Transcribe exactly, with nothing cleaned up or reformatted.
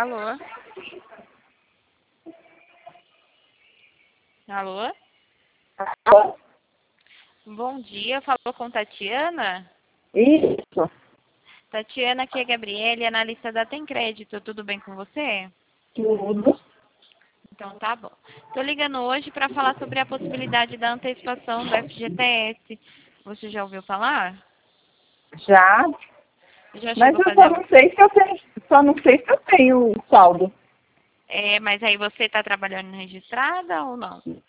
Alô? Alô? Alô? Bom dia, falou com Tatiana? Isso. Tatiana, aqui é a Gabriele, analista da Tem Crédito. Tudo bem com você? Tudo. Então tá bom. Tô ligando hoje para falar sobre a possibilidade da antecipação do F G T S. Você já ouviu falar? Já. Já Mas chegou a eu fazer só algum... não sei se eu tenho, só não sei se eu tenho saldo. É, mas aí você está trabalhando registrada ou não?